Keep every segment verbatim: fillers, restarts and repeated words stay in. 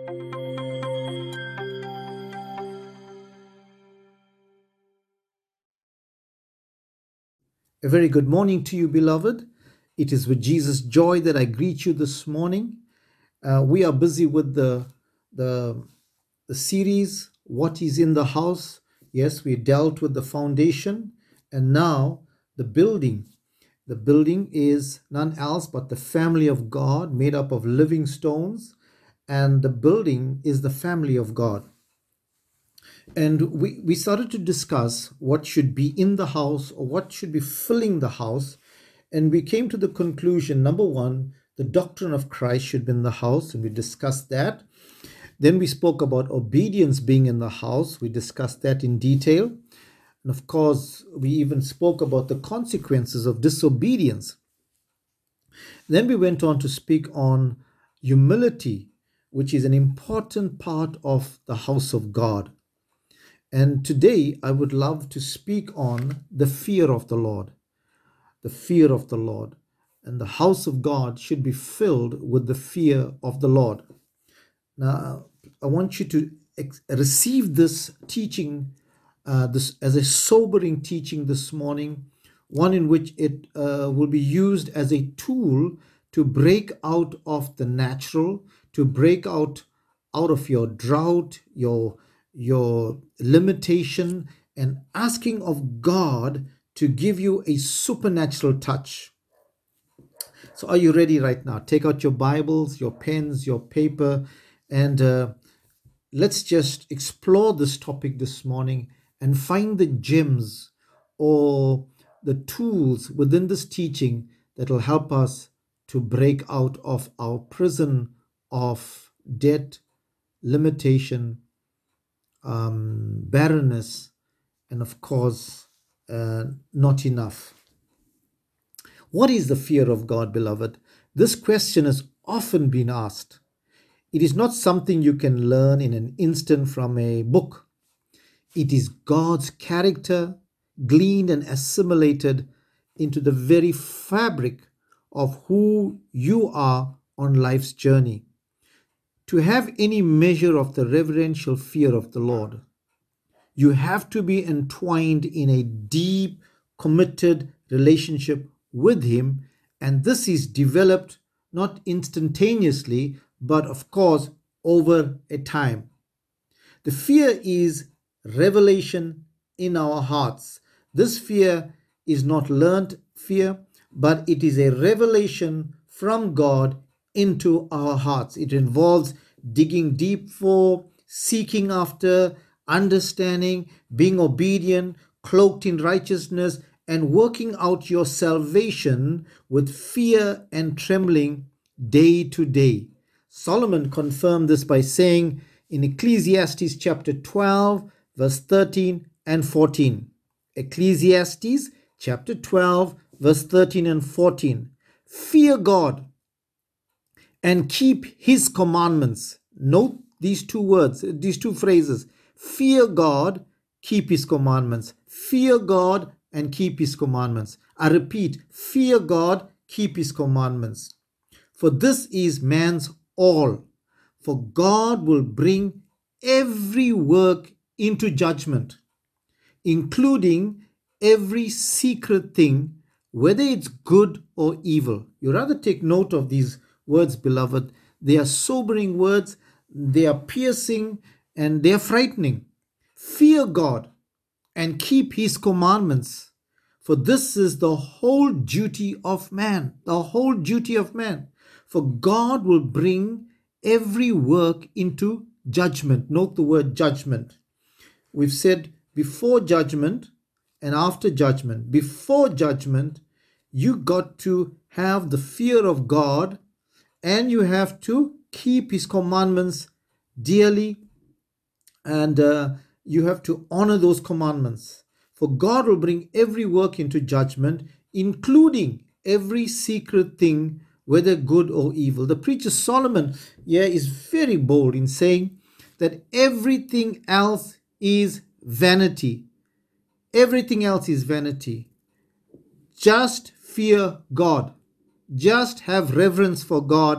A very good morning to you, beloved. It is with Jesus' joy that I greet you this morning. Uh, we are busy with the, the, the series, What is in the House? Yes, we dealt with the foundation, and now the building. The building is none else but the family of God, made up of living stones, and the building is the family of God. And we, we started to discuss what should be in the house or what should be filling the house. And we came to the conclusion, number one, the doctrine of Christ should be in the house, and we discussed that. Then we spoke about obedience being in the house. We discussed that in detail. And of course, we even spoke about the consequences of disobedience. Then we went on to speak on humility, which is an important part of the house of God. And today I would love to speak on the fear of the Lord. The fear of the Lord. And the house of God should be filled with the fear of the Lord. Now, I want you to ex- receive this teaching uh, this as a sobering teaching this morning, one in which it uh, will be used as a tool to break out of the natural, to break out out of your drought, your your limitation, and asking of God to give you a supernatural touch. So, are you ready right now? Take out your Bibles, your pens, your paper, and uh, let's just explore this topic this morning and find the gems or the tools within this teaching that will help us to break out of our prison of debt, limitation, um, barrenness, and of course, uh, not enough. What is the fear of God, beloved? This question has often been asked. It is not something you can learn in an instant from a book. It is God's character gleaned and assimilated into the very fabric of who you are on life's journey. To have any measure of the reverential fear of the Lord, you have to be entwined in a deep, committed relationship with Him, and this is developed not instantaneously, but of course over a time. The fear is revelation in our hearts. This fear is not learned fear, but it is a revelation from God into our hearts. It involves digging deep for, seeking after, understanding, being obedient, cloaked in righteousness, and working out your salvation with fear and trembling day to day. Solomon confirmed this by saying in Ecclesiastes chapter twelve, verse thirteen and fourteen. Ecclesiastes chapter twelve, verse thirteen and fourteen. Fear God and keep His commandments. Note these two words, these two phrases. Fear God, keep His commandments. Fear God and keep His commandments. I repeat, fear God, keep His commandments. For this is man's all. For God will bring every work into judgment, including every secret thing, whether it's good or evil. You rather take note of these words, beloved. They are sobering words, they are piercing, and they are frightening. Fear God and keep His commandments, for this is the whole duty of man. The whole duty of man. For God will bring every work into judgment. Note the word judgment. We've said before judgment and after judgment. Before judgment, you got to have the fear of God, and you have to keep His commandments dearly, and uh, you have to honor those commandments. For God will bring every work into judgment, including every secret thing, whether good or evil. The preacher Solomon here is very bold in saying that everything else is vanity. Everything else is vanity. Just fear God. Just have reverence for God,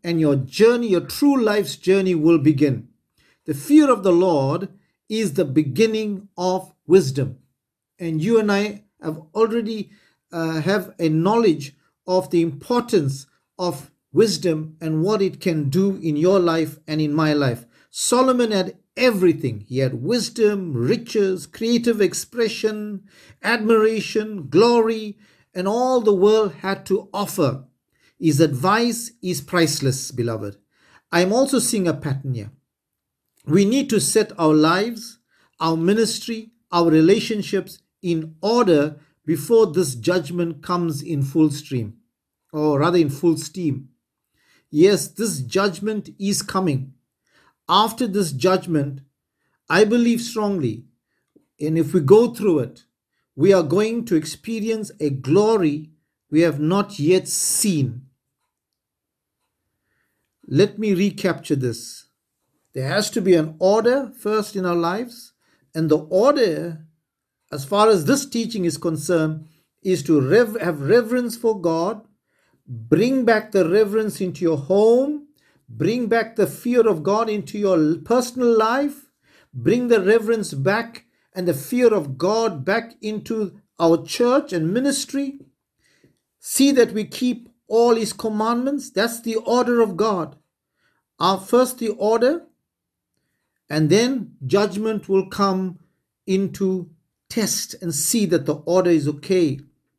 and your journey, your true life's journey will begin. The fear of the Lord is the beginning of wisdom. And you and I have already uh, have a knowledge of the importance of wisdom and what it can do in your life and in my life. Solomon had everything. He had wisdom, riches, creative expression, admiration, glory, and all the world had to offer. His advice is priceless, beloved. I'm also seeing a pattern here. We need to set our lives, our ministry, our relationships in order before this judgment comes in full stream, or rather in full steam. Yes, this judgment is coming. After this judgment, I believe strongly, and if we go through it, we are going to experience a glory we have not yet seen. Let me recapture this. There has to be an order first in our lives, and the order, as far as this teaching is concerned, is to rev- have reverence for God, bring back the reverence into your home, bring back the fear of God into your personal life, bring the reverence back and the fear of God back into our church and ministry. See that we keep all His commandments. That's the order of God. Our first the order, and then judgment will come into test and see that the order is okay.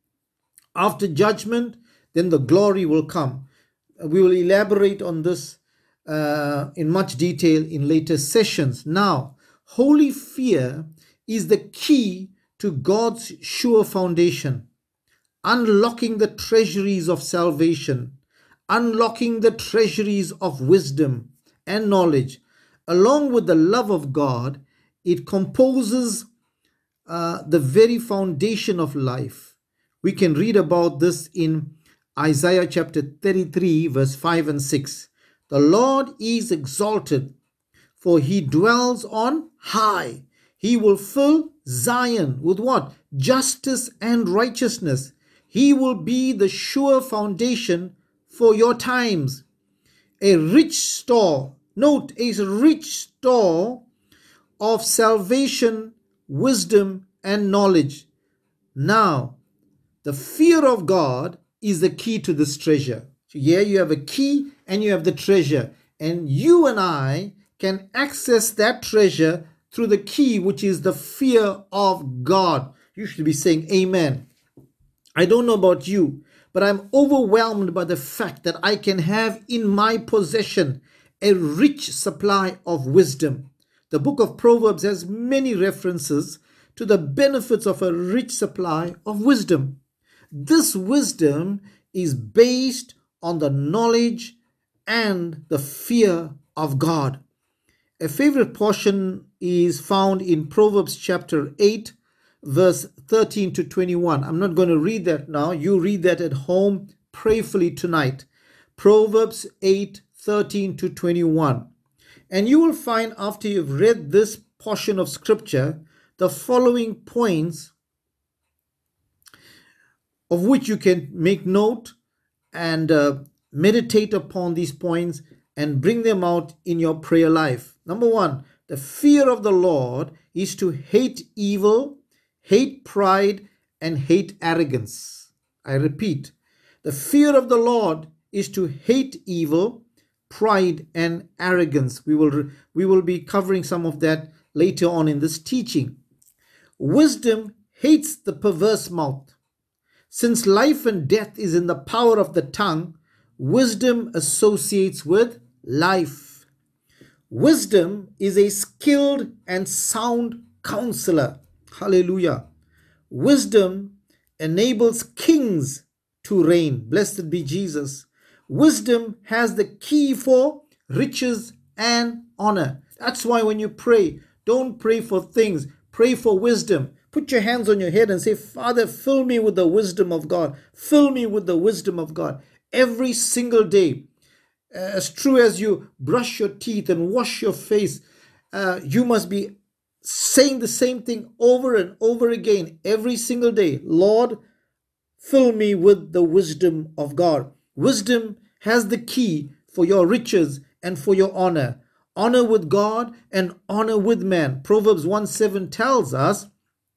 After judgment, then the glory will come. We will elaborate on this uh, in much detail in later sessions. Now, holy fear is the key to God's sure foundation, unlocking the treasuries of salvation, unlocking the treasuries of wisdom and knowledge. Along with the love of God, it composes uh, the very foundation of life. We can read about this in Isaiah chapter thirty-three, verse five and six. The Lord is exalted, for He dwells on high. He will fill Zion with what? Justice and righteousness. He will be the sure foundation for your times. A rich store, note, a rich store of salvation, wisdom, and knowledge. Now, the fear of God is the key to this treasure. So here you have a key and you have the treasure. And you and I can access that treasure through the key, which is the fear of God. You should be saying amen. I don't know about you, but I'm overwhelmed by the fact that I can have in my possession a rich supply of wisdom. The book of Proverbs has many references to the benefits of a rich supply of wisdom. This wisdom is based on the knowledge and the fear of God. A favorite portion is found in Proverbs chapter eight, verse thirteen to twenty-one. I'm not going to read that now. You read that at home prayerfully tonight. Proverbs eight, thirteen to twenty-one. And you will find, after you've read this portion of scripture, the following points of which you can make note and uh, meditate upon these points and bring them out in your prayer life. Number one, the fear of the Lord is to hate evil, hate pride, and hate arrogance. I repeat, the fear of the Lord is to hate evil, pride, and arrogance. We will, we will be covering some of that later on in this teaching. Wisdom hates the perverse mouth. Since life and death is in the power of the tongue, wisdom associates with life. Wisdom is a skilled and sound counselor. Hallelujah. Wisdom enables kings to reign. Blessed be Jesus. Wisdom has the key for riches and honor. That's why when you pray, don't pray for things. Pray for wisdom. Put your hands on your head and say, Father, fill me with the wisdom of God. Fill me with the wisdom of God. Every single day, as true as you brush your teeth and wash your face, uh, you must be saying the same thing over and over again every single day. Lord, fill me with the wisdom of God. Wisdom has the key for your riches and for your honor. Honor with God and honor with man. Proverbs one seven tells us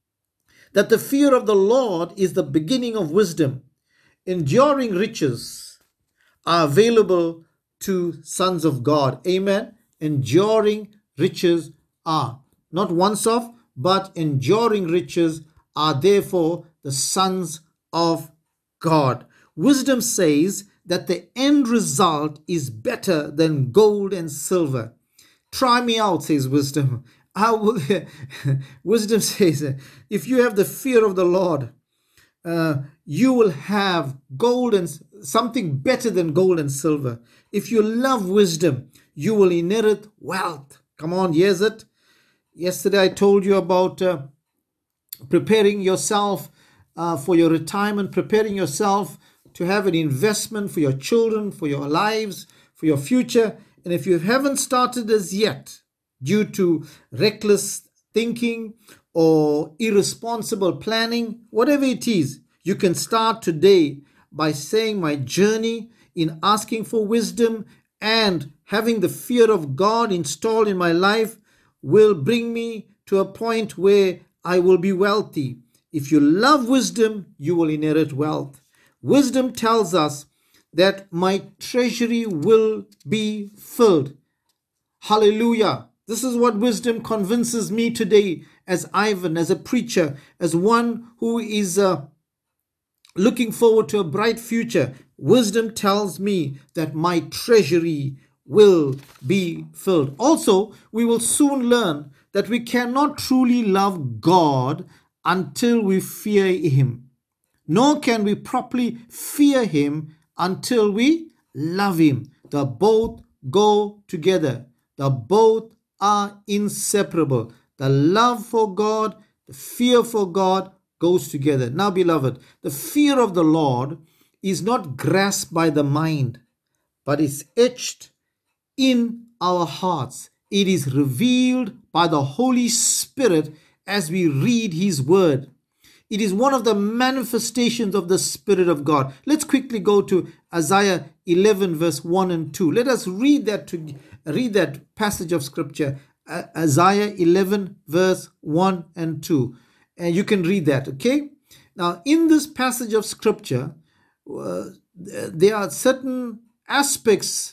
that the fear of the Lord is the beginning of wisdom. Enduring riches are available to sons of God. Amen. Enduring riches are not once off, but enduring riches are therefore the sons of God. Wisdom says that the end result is better than gold and silver. Try me out, says wisdom. I will. Wisdom says, if you have the fear of the Lord, uh, you will have gold and something better than gold and silver. If you love wisdom, you will inherit wealth. Come on, here's it. Yesterday I told you about uh, preparing yourself uh, for your retirement, preparing yourself to have an investment for your children, for your lives, for your future. And if you haven't started as yet, due to reckless thinking or irresponsible planning, whatever it is, you can start today by saying, my journey in asking for wisdom and having the fear of God installed in my life will bring me to a point where I will be wealthy. If you love wisdom, you will inherit wealth. Wisdom tells us that my treasury will be filled. Hallelujah. This is what wisdom convinces me today as Ivan, as a preacher, as one who is uh, looking forward to a bright future. Wisdom tells me that my treasury will be filled. Also, we will soon learn that we cannot truly love God until we fear Him. Nor can we properly fear Him until we love Him. The both go together. The both are inseparable. The love for God, the fear for God goes together. Now, beloved, the fear of the Lord is not grasped by the mind, but is etched in our hearts. It is revealed by the Holy Spirit as we read His word. It is one of the manifestations of the Spirit of God. Let's quickly go to Isaiah eleven verse one and two. Let us read that to read that passage of scripture. Uh, Isaiah eleven verse one and two. And you can read that, okay? Now, in this passage of scripture, uh, there are certain aspects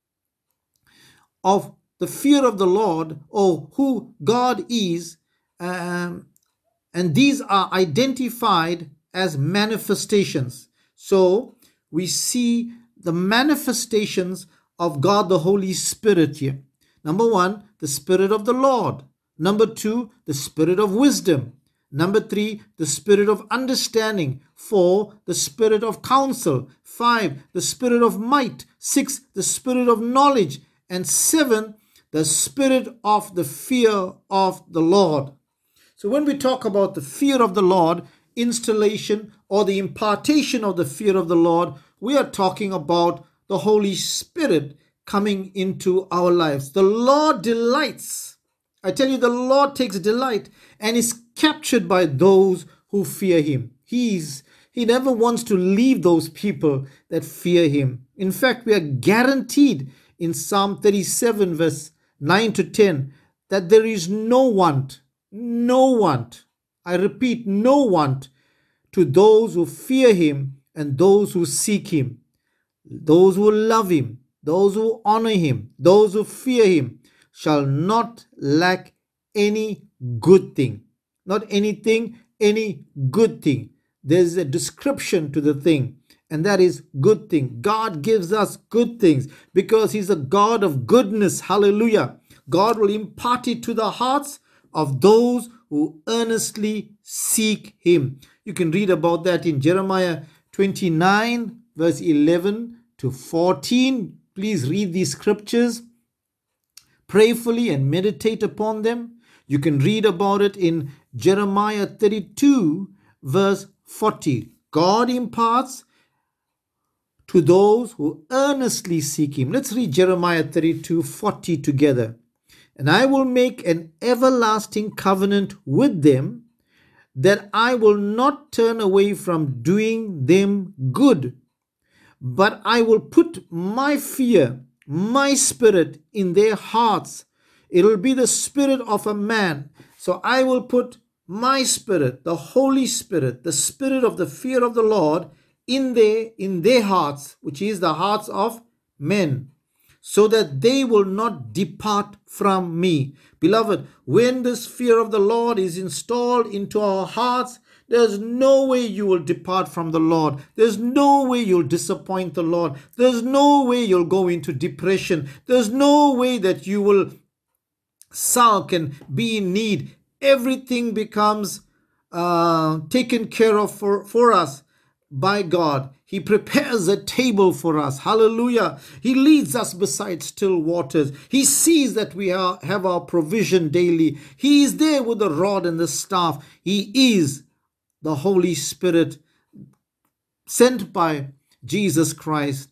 of the fear of the Lord, or who God is, um, and these are identified as manifestations. So we see the manifestations of God the Holy Spirit here. Number one, the Spirit of the Lord. Number two, the Spirit of wisdom. Number three, the Spirit of understanding. Four, the Spirit of counsel. Five, the Spirit of might. Six, the Spirit of knowledge. And seven, the Spirit of the fear of the Lord. So when we talk about the fear of the Lord, installation or the impartation of the fear of the Lord, we are talking about the Holy Spirit coming into our lives. The Lord delights. I tell you, the Lord takes delight and is captured by those who fear Him. He's, he never wants to leave those people that fear Him. In fact, we are guaranteed in Psalm thirty-seven verse nine to ten that there is no want, no want, I repeat, no want to those who fear Him and those who seek Him, those who love Him, those who honor Him, those who fear Him shall not lack any good thing. Not anything, any good thing. There's a description to the thing, and that is good thing. God gives us good things because He's a God of goodness. Hallelujah. God will impart it to the hearts of those who earnestly seek Him. You can read about that in Jeremiah twenty-nine verse eleven to fourteen. Please read these scriptures prayerfully and meditate upon them. You can read about it in Jeremiah thirty-two verse forty. God imparts to those who earnestly seek Him. Let's read Jeremiah thirty-two forty together. And I will make an everlasting covenant with them, that I will not turn away from doing them good, but I will put my fear my spirit in their hearts. It will be the spirit of a man. So I will put my spirit, the Holy Spirit, the spirit of the fear of the Lord in their, in their hearts, which is the hearts of men, so that they will not depart from me. Beloved, when this fear of the Lord is installed into our hearts, there's no way you will depart from the Lord. There's no way you'll disappoint the Lord. There's no way you'll go into depression. There's no way that you will sulk and be in need. Everything becomes uh, taken care of for, for us by God. He prepares a table for us. Hallelujah. He leads us beside still waters. He sees that we are, have our provision daily. He is there with the rod and the staff. He is the Holy Spirit sent by Jesus Christ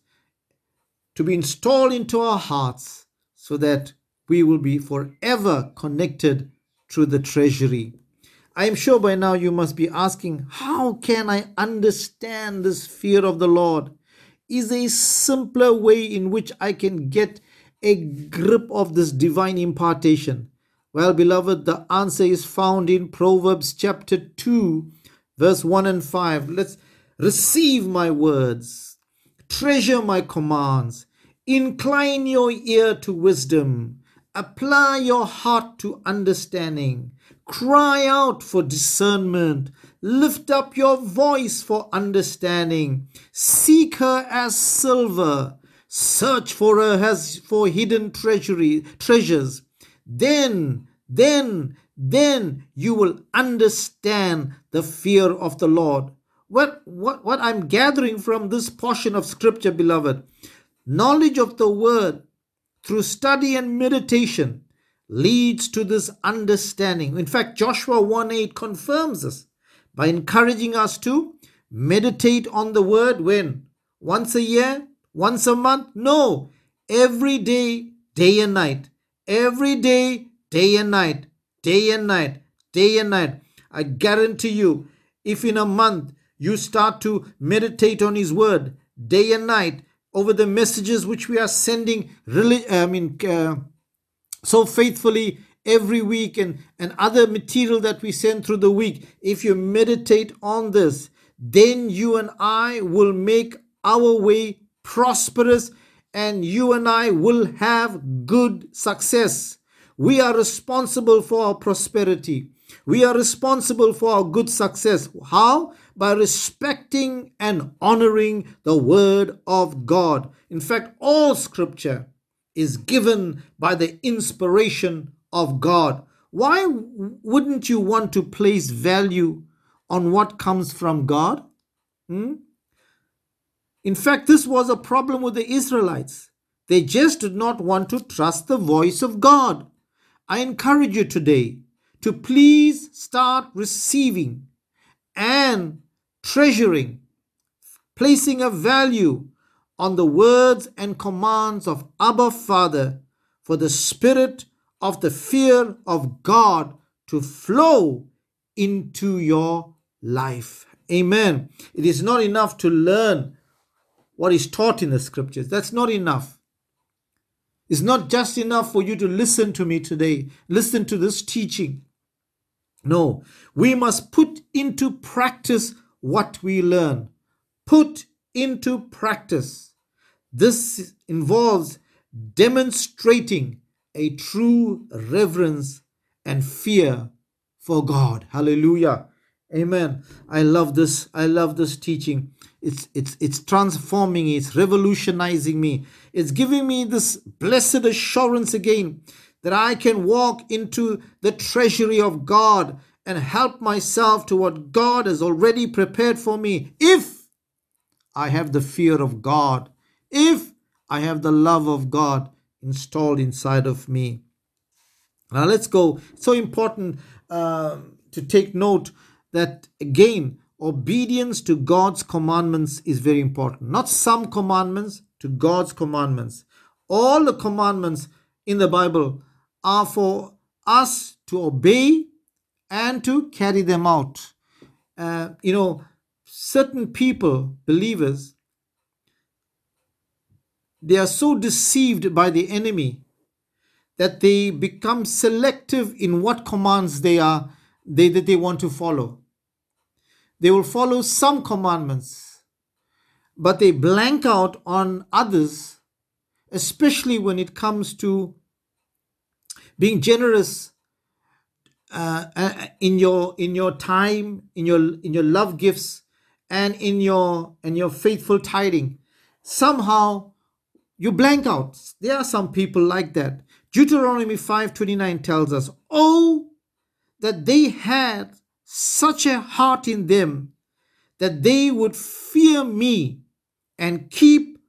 to be installed into our hearts so that we will be forever connected through the treasury. I am sure by now you must be asking, how can I understand this fear of the Lord? Is there a simpler way in which I can get a grip of this divine impartation? Well, beloved, the answer is found in Proverbs chapter two, verse one and five. Let's receive my words, treasure my commands, incline your ear to wisdom, apply your heart to understanding. Cry out for discernment. Lift up your voice for understanding. Seek her as silver. Search for her as for hidden treasury, treasures. Then, then, then you will understand the fear of the Lord. What, what, what I'm gathering from this portion of scripture, beloved, knowledge of the word through study and meditation leads to this understanding. In fact, Joshua one eight confirms this by encouraging us to meditate on the word when? Once a year? Once a month? No. Every day, day and night. Every day, day and night. Day and night. Day and night. I guarantee you, if in a month you start to meditate on his word day and night over the messages which we are sending, I mean, uh, so faithfully every week, and, and other material that we send through the week, if you meditate on this, then you and I will make our way prosperous, and you and I will have good success. We are responsible for our prosperity. We are responsible for our good success. How? By respecting and honoring the word of God. In fact, all scripture is given by the inspiration of God. Why wouldn't you want to place value on what comes from God? Hmm? In fact, this was a problem with the Israelites. They just did not want to trust the voice of God. I encourage you today to please start receiving and treasuring, placing a value on the words and commands of Abba Father, for the spirit of the fear of God to flow into your life. Amen. It is not enough to learn what is taught in the scriptures. That's not enough. It's not just enough for you to listen to me today, listen to this teaching. No, we must put into practice what we learn. Put into practice. This involves demonstrating a true reverence and fear for God. Hallelujah. Amen. I love this. I love this teaching. It's it's it's transforming me. It's revolutionizing me. It's giving me this blessed assurance again that I can walk into the treasury of God and help myself to what God has already prepared for me if I have the fear of God, if I have the love of God installed inside of me. Now let's go. It's so important uh, to take note that, again, obedience to God's commandments is very important. Not some commandments, to God's commandments. All the commandments in the Bible are for us to obey and to carry them out. Uh, you know, certain people, believers, they are so deceived by the enemy that they become selective in what commands they are they that they want to follow. They will follow some commandments, but they blank out on others, especially when it comes to being generous uh, uh, in your in your time, in your in your love gifts, and in your in your faithful tithing. Somehow you blank out. There are some people like that. Deuteronomy five twenty-nine tells us, "Oh, that they had such a heart in them that they would fear me and keep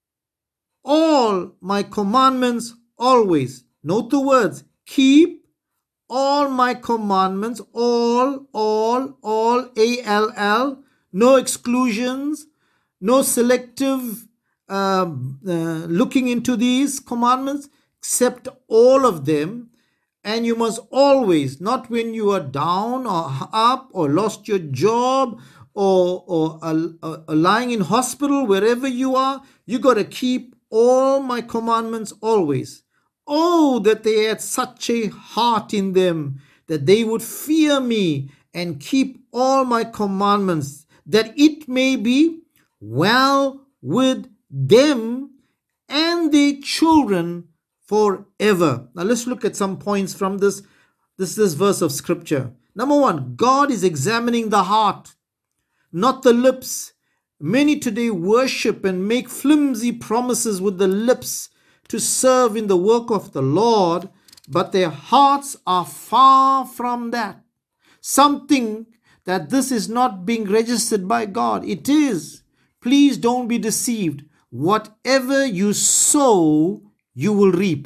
all my commandments always." Note the words, keep all my commandments, all, all, all, A L L, no exclusions, no selective uh, uh, looking into these commandments, except all of them. And you must always, not when you are down or up or lost your job or, or uh, uh, lying in hospital, wherever you are, you got to keep all my commandments always. Oh, that they had such a heart in them, that they would fear me and keep all my commandments, that it may be well with them and their children forever. Now let's look at some points from this, this, this verse of scripture. Number one, God is examining the heart, not the lips. Many today worship and make flimsy promises with the lips to serve in the work of the Lord, but their hearts are far from that. Something that this is not being registered by God. It is. Please don't be deceived. Whatever you sow, you will reap.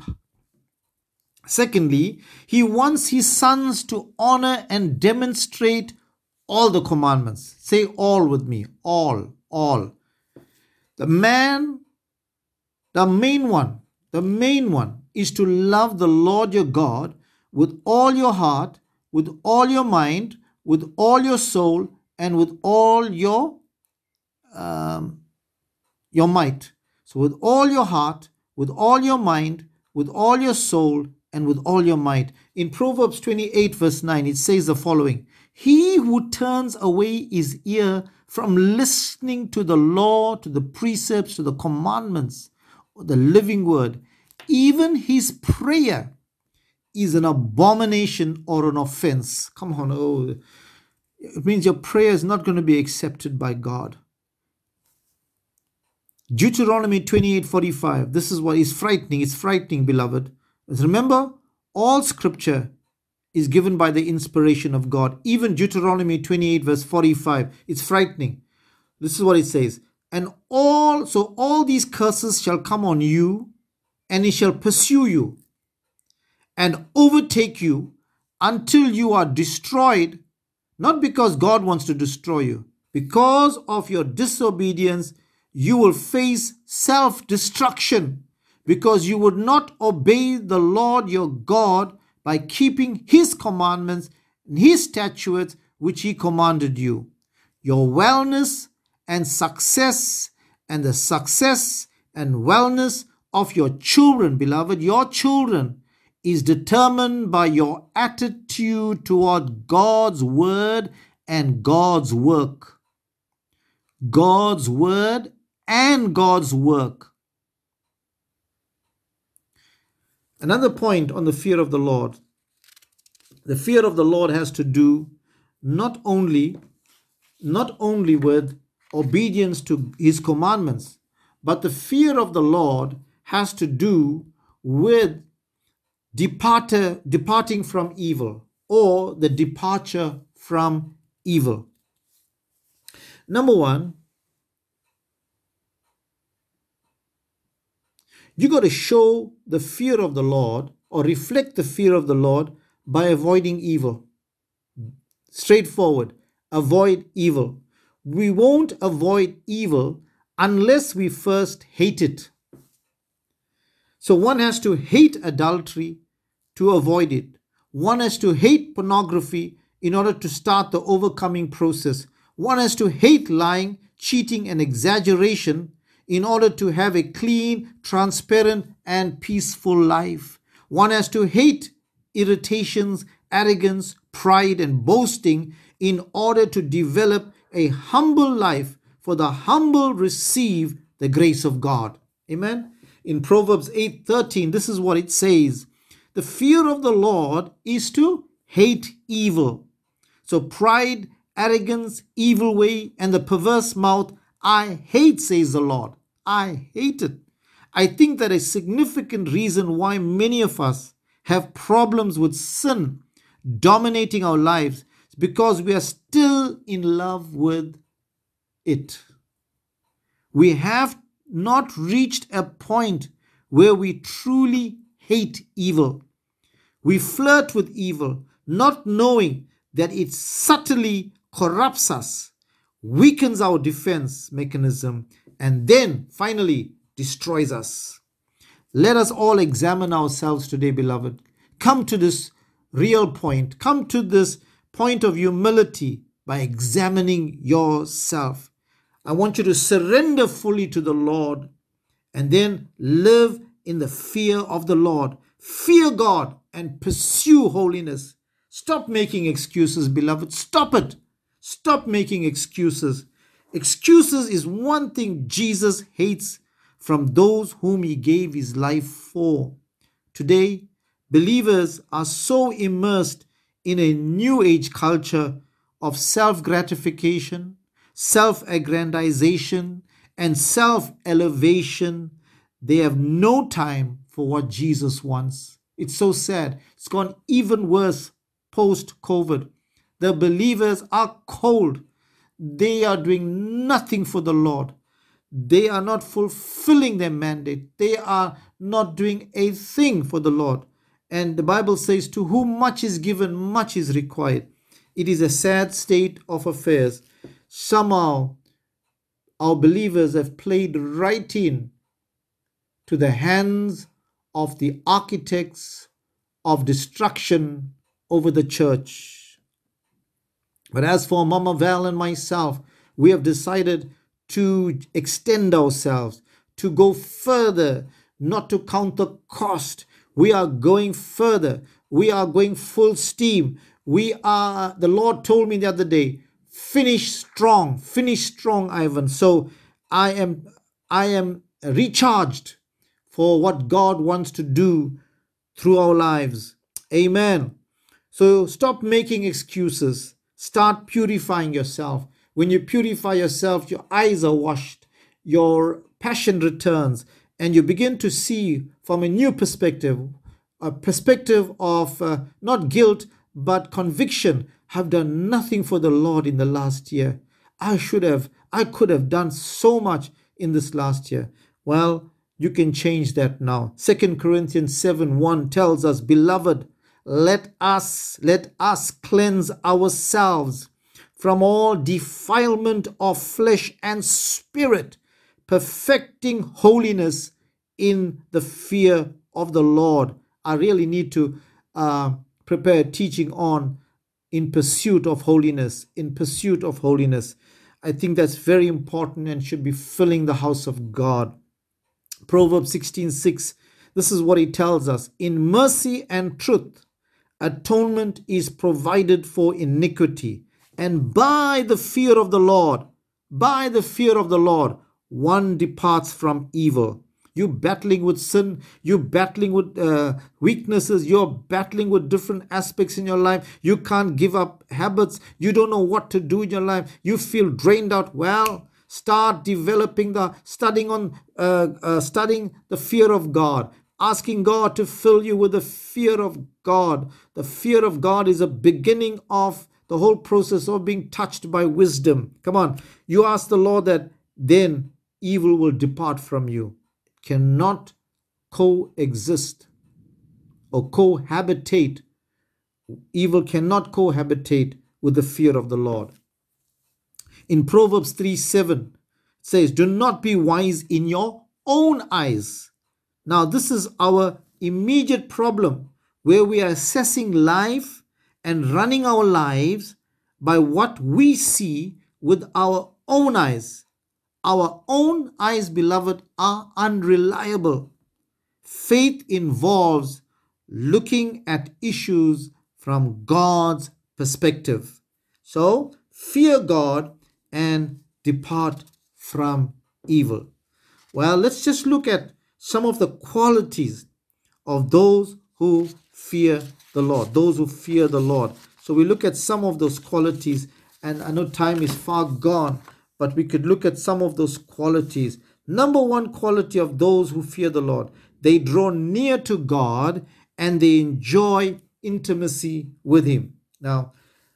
Secondly, he wants his sons to honor and demonstrate all the commandments. Say all with me. All, all. The man, the main one, the main one is to love the Lord your God with all your heart, with all your mind, with all your soul, and with all your um, your might. So with all your heart, with all your mind, with all your soul, and with all your might. In Proverbs twenty-eight verse nine, it says the following: he who turns away his ear from listening to the law, to the precepts, to the commandments, the living word, even his prayer is an abomination or an offense. Come on, oh, it means your prayer is not going to be accepted by God. Deuteronomy twenty-eight forty-five. This is what is frightening. It's frightening, beloved. Remember, all scripture is given by the inspiration of God. Even Deuteronomy twenty-eight verse forty-five. It's frightening. This is what it says. And all, so all these curses shall come on you, and it shall pursue you and overtake you until you are destroyed, not because God wants to destroy you. Because of your disobedience, you will face self-destruction, because you would not obey the Lord your God by keeping his commandments and his statutes which he commanded you. Your wellness and success, and the success and wellness of your children, beloved, your children, is determined by your attitude toward God's word and God's work. God's word and God's work. Another point on the fear of the Lord. The fear of the Lord has to do not only, not only with obedience to his commandments, but the fear of the Lord has to do with departure, departing from evil, or the departure from evil. Number one, you got to show the fear of the Lord, or reflect the fear of the Lord, by avoiding evil. Straightforward. Avoid evil. We won't avoid evil unless we first hate it. So one has to hate adultery to avoid it. One has to hate pornography in order to start the overcoming process. One has to hate lying, cheating, and exaggeration in order to have a clean, transparent, and peaceful life. One has to hate irritations, arrogance, pride, and boasting in order to develop a humble life, for the humble receive the grace of God. Amen. In Proverbs eight thirteen, this is what it says: the fear of the Lord is to hate evil. So pride, arrogance, evil way, and the perverse mouth, I hate, says the Lord. I hate it. I think that a significant reason why many of us have problems with sin dominating our lives is because we are still in love with it. We have not reached a point where we truly hate evil. We flirt with evil, not knowing that it subtly corrupts us, weakens our defense mechanism, and then finally destroys us. Let us all examine ourselves today, beloved. Come to this real point. Come to this point of humility by examining yourself. I want you to surrender fully to the Lord and then live in the fear of the Lord. Fear God and pursue holiness. Stop making excuses, beloved. Stop it. Stop making excuses. Excuses is one thing Jesus hates from those whom he gave his life for. Today, believers are so immersed in a new age culture of self-gratification, self-aggrandization, and self-elevation. They have no time for what Jesus wants. It's so sad. It's gone even worse post-COVID. The believers are cold. They are doing nothing for the Lord. They are not fulfilling their mandate. They are not doing a thing for the Lord. And the Bible says, to whom much is given, much is required. It is a sad state of affairs. Somehow, our believers have played right in to the hands of the architects of destruction over the church. But as for Mama Val and myself, we have decided to extend ourselves, to go further, not to count the cost. We are going further. We are going full steam. We are, the Lord told me the other day, finish strong, finish strong, Ivan. So I am, I am recharged for what God wants to do through our lives. Amen. So stop making excuses. Start purifying yourself. When you purify yourself, your eyes are washed, your passion returns, and you begin to see from a new perspective, a perspective of uh, not guilt, but conviction. I've done nothing for the Lord in the last year. I should have, I could have done so much in this last year. Well, you can change that now. Second Corinthians seven one tells us, beloved, let us, let us cleanse ourselves from all defilement of flesh and spirit, perfecting holiness in the fear of the Lord. I really need to uh, prepare teaching on in pursuit of holiness, in pursuit of holiness. I think that's very important and should be filling the house of God. Proverbs sixteen six, this is what it tells us. In mercy and truth, atonement is provided for iniquity. And by the fear of the Lord, by the fear of the Lord, one departs from evil. You battling with sin, you battling with uh, weaknesses, you're battling with different aspects in your life. You can't give up habits. You don't know what to do in your life. You feel drained out. Well, start developing the studying on uh, uh, studying the fear of God. Asking God to fill you with the fear of God. The fear of God is a beginning of the whole process of being touched by wisdom. Come on, you ask the Lord that, then evil will depart from you. It cannot coexist or cohabitate. Evil cannot cohabitate with the fear of the Lord. In Proverbs three seven, it says, do not be wise in your own eyes. Now, this is our immediate problem, where we are assessing life and running our lives by what we see with our own eyes. our own eyes, beloved, are unreliable. Faith involves looking at issues from God's perspective. So, fear God and depart from evil. Well, let's just look at some of the qualities of those who fear the Lord. Those who fear the Lord. So we look at some of those qualities, and I know time is far gone, but we could look at some of those qualities. Number one quality of those who fear the Lord: they draw near to God and they enjoy intimacy with Him. Now,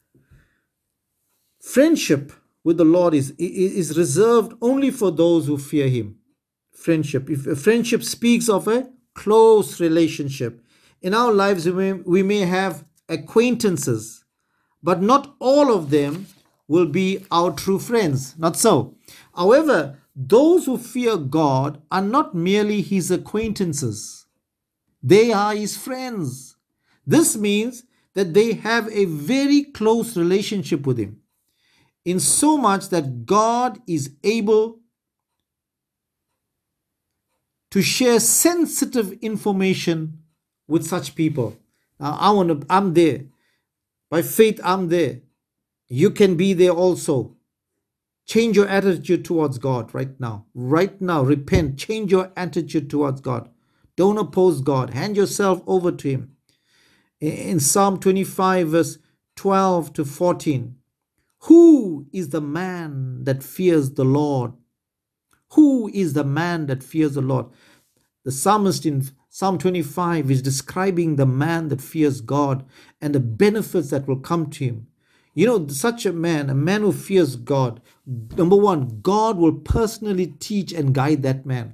friendship with the Lord is, is reserved only for those who fear Him. Friendship. If a friendship speaks of a close relationship. In our lives, we may, we may have acquaintances, but not all of them will be our true friends. Not so. However, those who fear God are not merely His acquaintances. They are His friends. This means that they have a very close relationship with Him, in so much that God is able to share sensitive information with such people. Now, I want to, I'm there. By faith, I'm there. You can be there also. Change your attitude towards God right now. Right now, repent. Change your attitude towards God. Don't oppose God. Hand yourself over to Him. In Psalm twenty-five, verse twelve to fourteen, who is the man that fears the Lord? Who is the man that fears the Lord? The psalmist in Psalm twenty-five is describing the man that fears God and the benefits that will come to him. You know, such a man, a man who fears God, number one, God will personally teach and guide that man.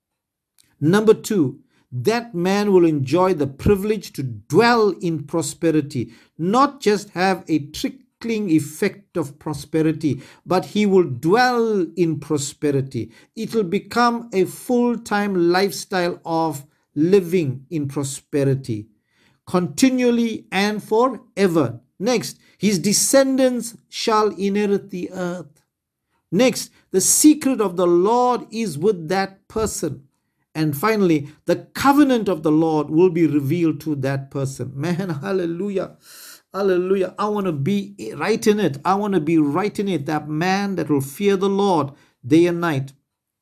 Number two, that man will enjoy the privilege to dwell in prosperity, not just have a trickling effect of prosperity, but he will dwell in prosperity. It will become a full-time lifestyle of living in prosperity, continually and forever. Next, his descendants shall inherit the earth. Next, the secret of the Lord is with that person. And finally, the covenant of the Lord will be revealed to that person. Man, hallelujah. Hallelujah. I want to be right in it. I want to be right in it. That man that will fear the Lord day and night.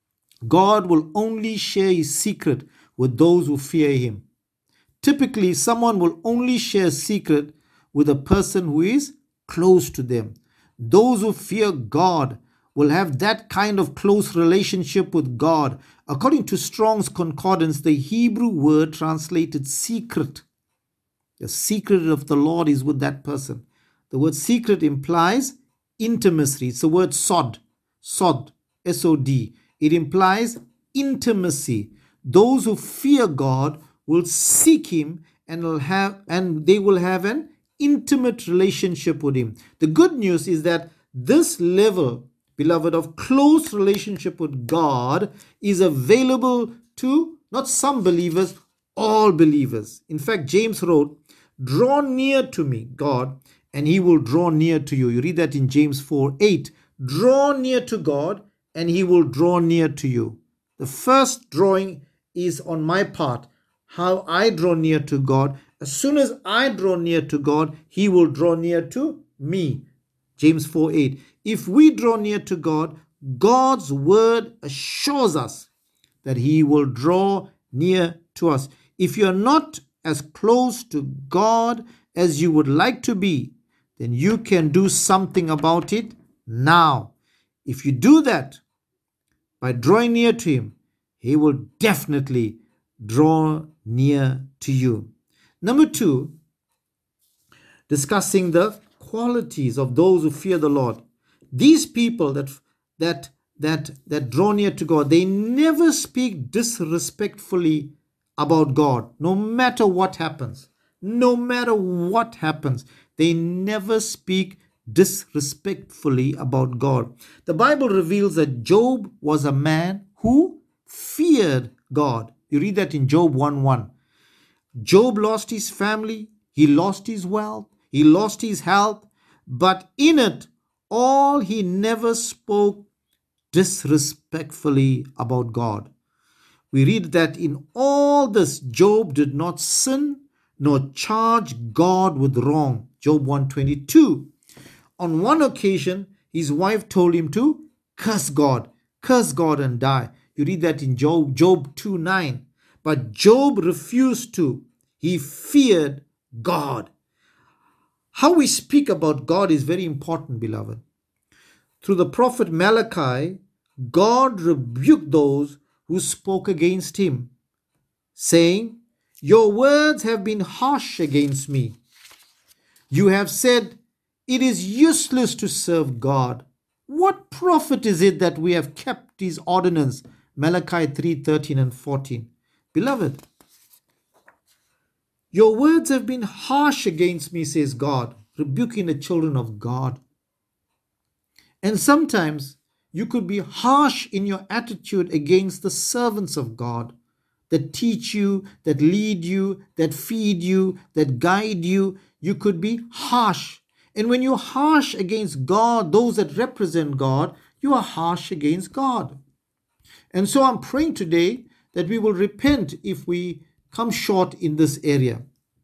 God will only share His secret with those who fear Him. Typically, someone will only share a secret with a person who is close to them. Those who fear God will have that kind of close relationship with God. According to Strong's Concordance, the Hebrew word translated secret, the secret of the Lord is with that person. The word secret implies intimacy. It's the word sod, sod, S O D. It implies intimacy. Those who fear God will seek Him and will have, and they will have an intimate relationship with Him. The good news is that this level, beloved, of close relationship with God is available to not some believers, all believers. In fact, James wrote, draw near to me, God, and He will draw near to you. You read that in James four eight. Draw near to God and He will draw near to you. The first drawing is on my part, how I draw near to God. As soon as I draw near to God, He will draw near to me. James four eight. If we draw near to God, God's word assures us that He will draw near to us. If you're not as close to God as you would like to be, then you can do something about it now. If you do that by drawing near to Him, He will definitely draw near to you. Number two, discussing the qualities of those who fear the Lord. These people that that that that draw near to God, they never speak disrespectfully about God, no matter what happens. No matter what happens, they never speak disrespectfully about God. The Bible reveals that Job was a man who feared God. You read that in Job one one. Job lost his family, he lost his wealth, he lost his health, but in it all he never spoke disrespectfully about God. We read that in all this, Job did not sin nor charge God with wrong. Job one twenty-two. On one occasion, his wife told him to curse God, curse God and die. You read that in Job, Job two nine. But Job refused to. He feared God. How we speak about God is very important, beloved. Through the prophet Malachi, God rebuked those who spoke against him, saying, "Your words have been harsh against me. You have said, it is useless to serve God. What profit is it that we have kept his ordinance?" Malachi three thirteen and fourteen. Beloved, your words have been harsh against me, says God, rebuking the children of God. And sometimes you could be harsh in your attitude against the servants of God that teach you, that lead you, that feed you, that guide you. You could be harsh. And when you're harsh against God, those that represent God, you are harsh against God. And so I'm praying today that we will repent if we come short in this area.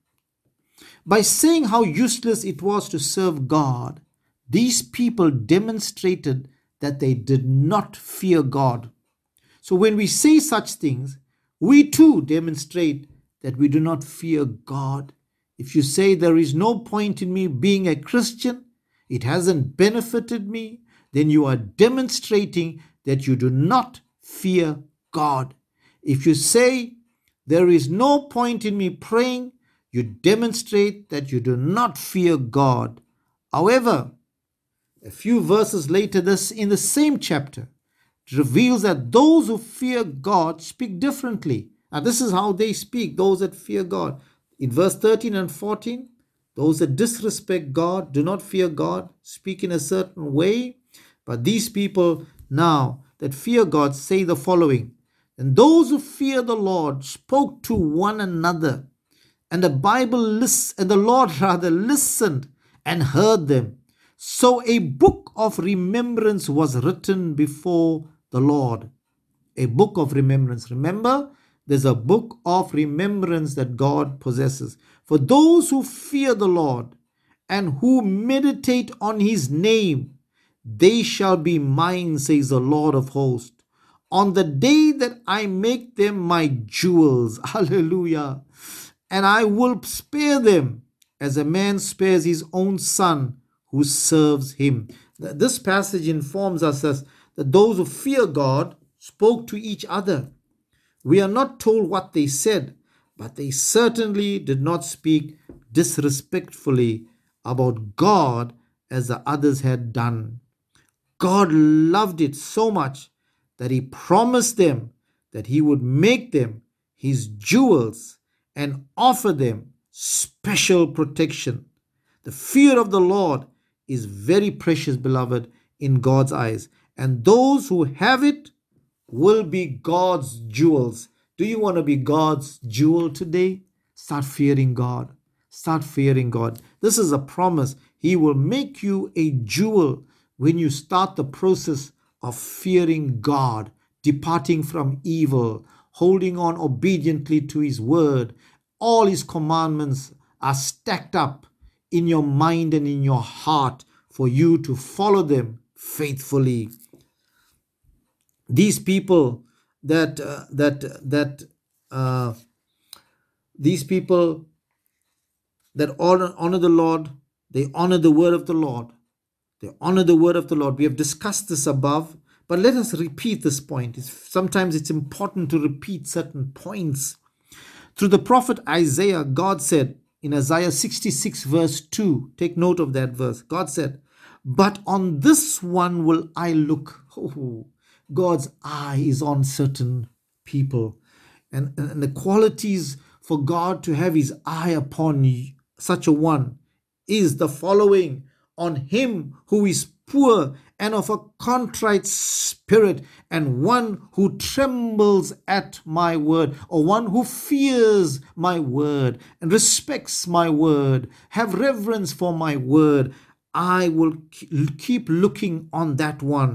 By saying how useless it was to serve God, these people demonstrated that they did not fear God. So when we say such things, we too demonstrate that we do not fear God. If you say there is no point in me being a Christian, it hasn't benefited me, then you are demonstrating that you do not fear God. If you say there is no point in me praying, you demonstrate that you do not fear God. However, a few verses later, this in the same chapter, it reveals that those who fear God speak differently. And this is how they speak, those that fear God. In verse thirteen and fourteen, those that disrespect God, do not fear God, speak in a certain way. But these people now that fear God say the following: "And those who fear the Lord spoke to one another, and the Bible lists, and the Lord rather listened and heard them. So a book of remembrance was written before the Lord." A book of remembrance. Remember, there's a book of remembrance that God possesses. For those who fear the Lord and who meditate on his name, they shall be mine, says the Lord of hosts, on the day that I make them my jewels. Hallelujah. And I will spare them as a man spares his own son who serves him. This passage informs us that those who fear God spoke to each other. We are not told what they said, but they certainly did not speak disrespectfully about God as the others had done. God loved it so much that he promised them that he would make them his jewels and offer them special protection. The fear of the Lord is very precious, beloved, in God's eyes. And those who have it will be God's jewels. Do you want to be God's jewel today? Start fearing God. Start fearing God. This is a promise. He will make you a jewel when you start the process of fearing God, departing from evil, holding on obediently to his word. All his commandments are stacked up in your mind and in your heart for you to follow them faithfully. These people that uh, that that uh, these people that honor, honor the Lord, they honor the word of the Lord. They honor the word of the Lord. We have discussed this above, but let us repeat this point. It's, sometimes it's important to repeat certain points. Through the prophet Isaiah, God said in Isaiah sixty-six verse two, take note of that verse. God said, "But on this one will I look." Oh, God's eye is on certain people. And, and the qualities for God to have his eye upon such a one is the following: on him who is poor and of a contrite spirit, and one who trembles at my word, or one who fears my word and respects my word, have reverence for my word. I will keep looking on that one.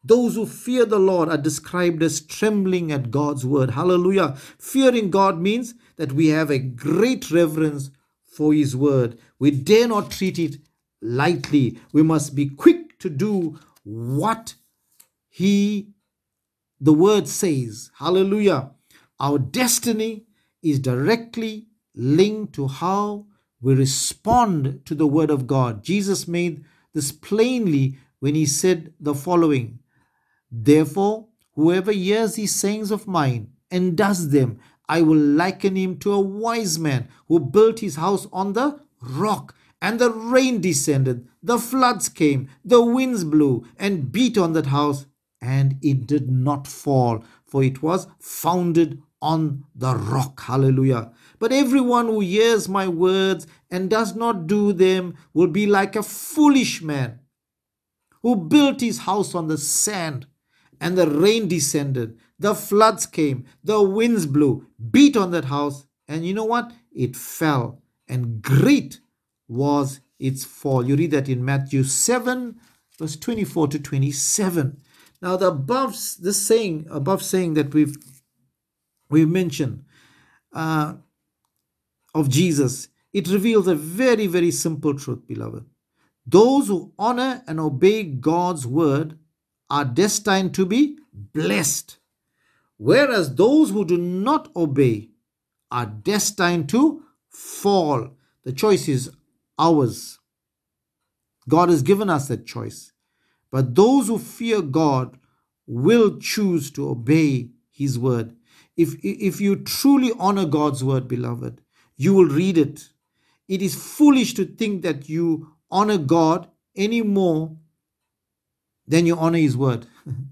Those who fear the Lord are described as trembling at God's word. Hallelujah. Fearing God means that we have a great reverence for His word. We dare not treat it lightly. We must be quick to do what He, the word says. Hallelujah. Our destiny is directly linked to how we respond to the word of God. Jesus made this plainly when He said the following: therefore, whoever hears these sayings of mine and does them, I will liken him to a wise man who built his house on the rock. And the rain descended, the floods came, the winds blew and beat on that house, and it did not fall, for it was founded on the rock. Hallelujah. But everyone who hears my words and does not do them will be like a foolish man who built his house on the sand. And the rain descended, the floods came, the winds blew, beat on that house, and you know what? It fell, and great was its fall. You read that in Matthew seven, verse twenty-four to twenty-seven. Now, the above this saying, above saying that we've we've mentioned uh, of Jesus, it reveals a very, very simple truth, beloved. Those who honor and obey God's word are destined to be blessed, whereas those who do not obey are destined to fall. The choice is ours. God has given us that choice. But those who fear God will choose to obey His word. If, if you truly honor God's word, beloved, you will read it. It is foolish to think that you honor God any more than you honor His word.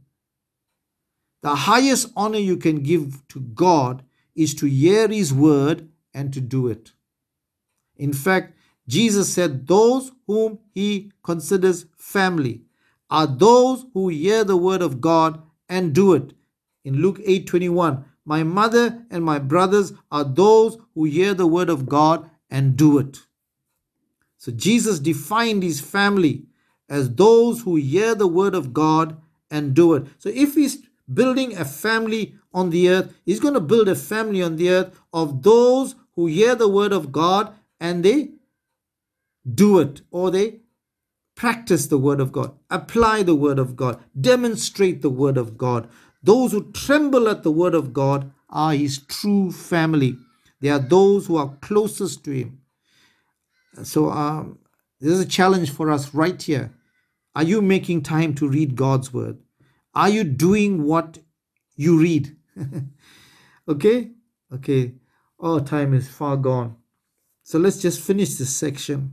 The highest honor you can give to God is to hear His word and to do it. In fact, Jesus said those whom He considers family are those who hear the word of God and do it. In Luke eight twenty-one, my mother and my brothers are those who hear the word of God and do it. So Jesus defined His family as those who hear the word of God and do it. So if He's building a family on the earth, He's going to build a family on the earth of those who hear the word of God and they do it, or they practice the word of God, apply the word of God, demonstrate the word of God. Those who tremble at the word of God are His true family. They are those who are closest to Him. So um, this is a challenge for us right here. Are you making time to read God's word? Are you doing what you read? Okay? Okay. Oh, time is far gone. So let's just finish this section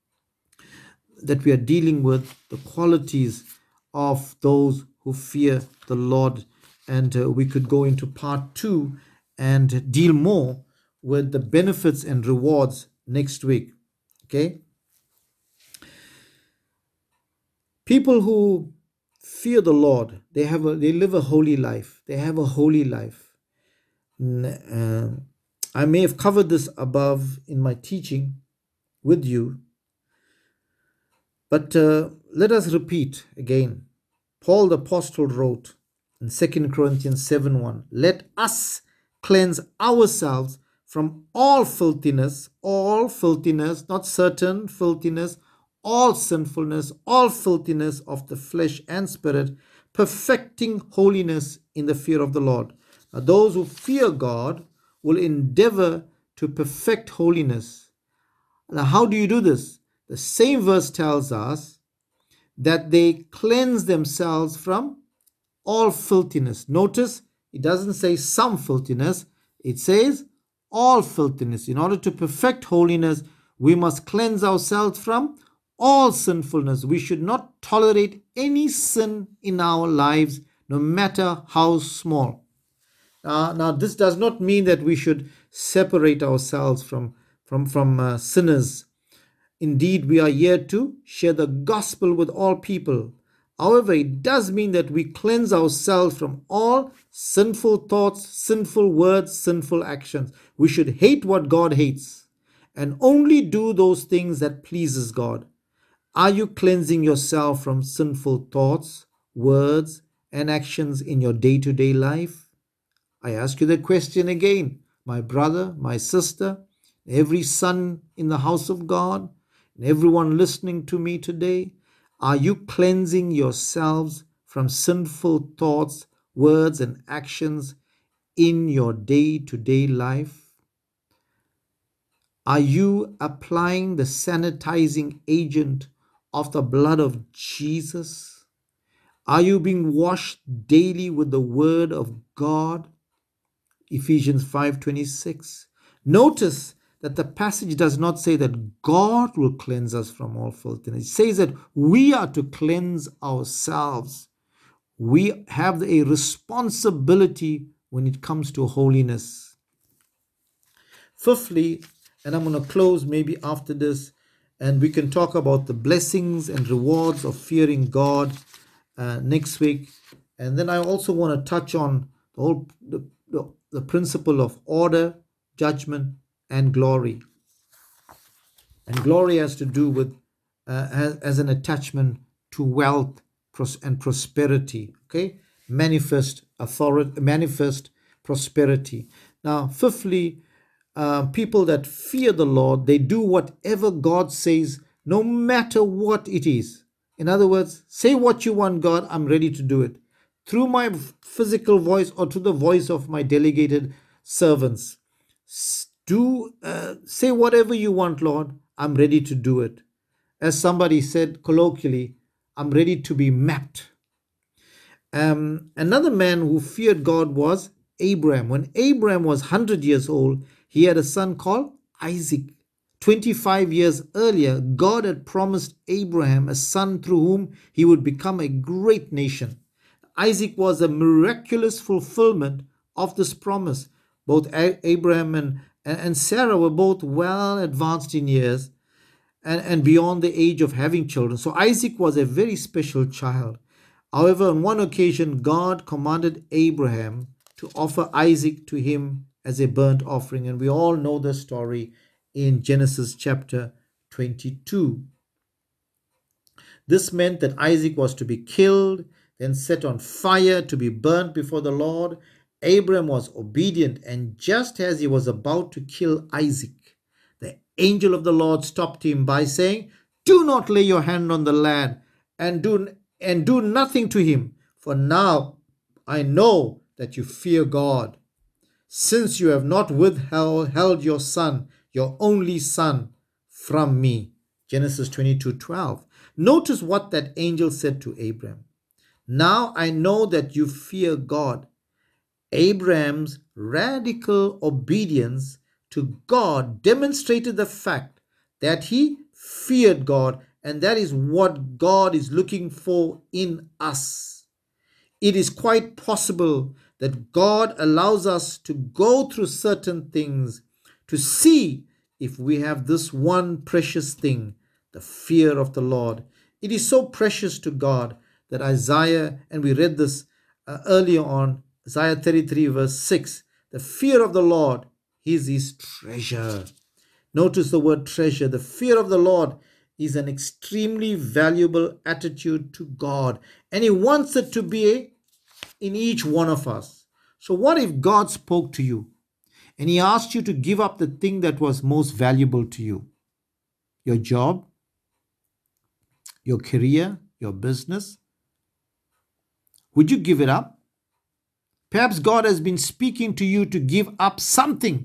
that we are dealing with, the qualities of those who fear the Lord. And uh, we could go into part two and deal more with the benefits and rewards next week. Okay? People who fear the Lord, they have a, they live a holy life. They have a holy life. Uh, I may have covered this above in my teaching with you, but uh, let us repeat again. Paul the Apostle wrote in Second Corinthians seven one, let us cleanse ourselves from all filthiness, all filthiness, not certain filthiness, all sinfulness, all filthiness of the flesh and spirit, perfecting holiness in the fear of the Lord. Now, those who fear God will endeavor to perfect holiness. Now, how do you do this? The same verse tells us that they cleanse themselves from all filthiness. Notice it doesn't say some filthiness, it says all filthiness. In order to perfect holiness, we must cleanse ourselves from all sinfulness. We should not tolerate any sin in our lives, no matter how small. Uh, now, this does not mean that we should separate ourselves from, from, from uh, sinners. Indeed, we are here to share the gospel with all people. However, it does mean that we cleanse ourselves from all sinful thoughts, sinful words, sinful actions. We should hate what God hates and only do those things that pleases God. Are you cleansing yourself from sinful thoughts words, and actions in your day-to-day life? I ask you the question again, my brother, my sister, every son in the house of God, and everyone listening to me today. Are you cleansing yourselves from sinful thoughts, words, and actions in your day-to-day life? Are you applying the sanitizing agent of the blood of Jesus? Are you being washed daily with the word of God? Ephesians five twenty-six. Notice that the passage does not say that God will cleanse us from all filthiness. It says that we are to cleanse ourselves. We have a responsibility when it comes to holiness. Fifthly, and I'm going to close maybe after this, and we can talk about the blessings and rewards of fearing God uh, next week. And then I also want to touch on the whole the, the, the principle of order, judgment, and glory. And glory has to do with uh, as, as an attachment to wealth pros- and prosperity. Okay, manifest authority, manifest prosperity. Now, fifthly, uh, people that fear the Lord, they do whatever God says, no matter what it is. In other words, say what you want, God, I'm ready to do it. Through my physical voice or to the voice of my delegated servants. Do uh, say whatever you want, Lord, I'm ready to do it. As somebody said colloquially, I'm ready to be mapped. Um, another man who feared God was Abraham. When Abraham was one hundred years old, he had a son called Isaac. twenty-five years earlier, God had promised Abraham a son through whom he would become a great nation. Isaac was a miraculous fulfillment of this promise. Both Abraham and, and Sarah were both well advanced in years and, and beyond the age of having children. So Isaac was a very special child. However, on one occasion, God commanded Abraham to offer Isaac to him as a burnt offering. And we all know the story in Genesis chapter twenty-two. This meant that Isaac was to be killed, then set on fire to be burnt before the Lord. Abraham was obedient, and just as he was about to kill Isaac, the angel of the Lord stopped him by saying, "Do not lay your hand on the lad and do and do nothing to him, for now I know that you fear God, since you have not withheld your son, your only son, from me." Genesis twenty-two twelve. Notice what that angel said to Abraham. Now I know that you fear God. Abraham's radical obedience to God demonstrated the fact that he feared God, and that is what God is looking for in us. It is quite possible that God allows us to go through certain things to see if we have this one precious thing, the fear of the Lord. It is so precious to God that Isaiah, and we read this uh, earlier on, Isaiah thirty-three verse six, the fear of the Lord is his treasure. Notice the word treasure. The fear of the Lord is an extremely valuable attitude to God, and he wants it to be in each one of us. So what if God spoke to you and he asked you to give up the thing that was most valuable to you? Your job, your career, your business? Would you give it up? Perhaps God has been speaking to you to give up something.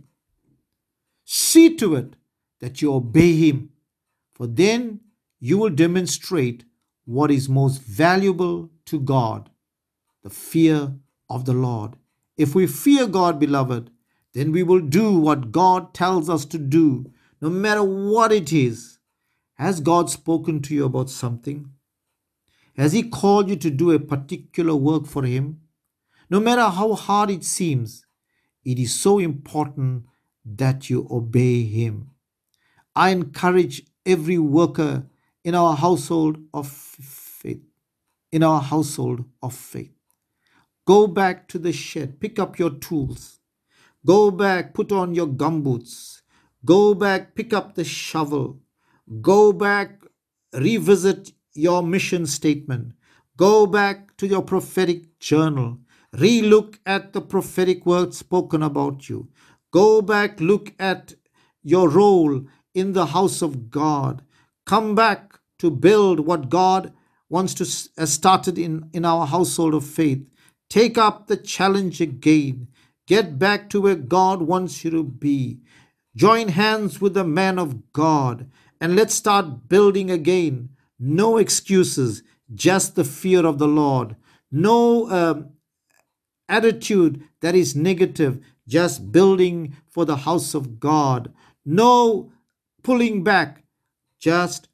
See to it that you obey him, for then you will demonstrate what is most valuable to God, the fear of the Lord. If we fear God, beloved, then we will do what God tells us to do, no matter what it is. Has God spoken to you about something? Has he called you to do a particular work for him? No matter how hard it seems, it is so important that you obey him. I encourage every worker in our household of faith, in our household of faith. Go back to the shed, pick up your tools. Go back, put on your gumboots. Go back, pick up the shovel. Go back, revisit your mission statement. Go back to your prophetic journal. Relook at the prophetic words spoken about you. Go back, look at your role in the house of God. Come back to build what God wants to s- has started in, in our household of faith. Take up the challenge again. Get back to where God wants you to be. Join hands with the man of God and let's start building again. No excuses, just the fear of the Lord. No um, attitude that is negative, just building for the house of God. No pulling back, just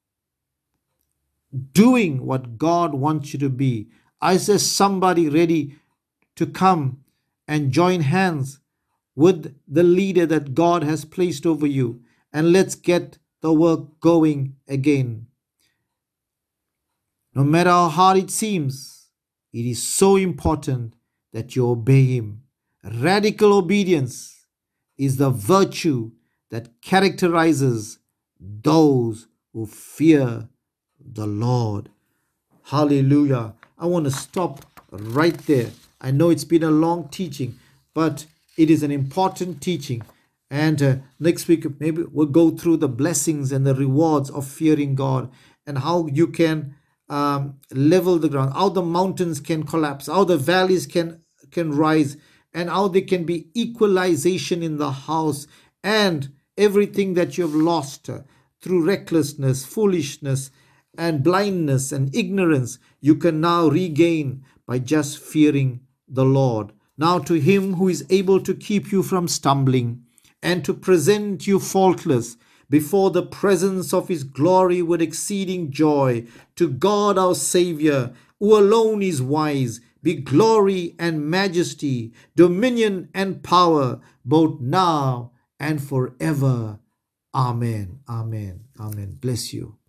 doing what God wants you to be. Is there somebody ready to come and join hands with the leader that God has placed over you? And let's get the work going again. No matter how hard it seems, it is so important that you obey Him. Radical obedience is the virtue that characterizes those who fear the Lord. Hallelujah. I want to stop right there. I know it's been a long teaching, but it is an important teaching. And uh, next week, maybe we'll go through the blessings and the rewards of fearing God and how you can um, level the ground, how the mountains can collapse, how the valleys can, can rise, and how there can be equalization in the house and everything that you have lost uh, through recklessness, foolishness, and blindness and ignorance, you can now regain by just fearing the Lord. Now, to Him who is able to keep you from stumbling and to present you faultless before the presence of His glory with exceeding joy, to God our Savior, who alone is wise, be glory and majesty, dominion and power, both now and forever. Amen. Amen. Amen. Bless you.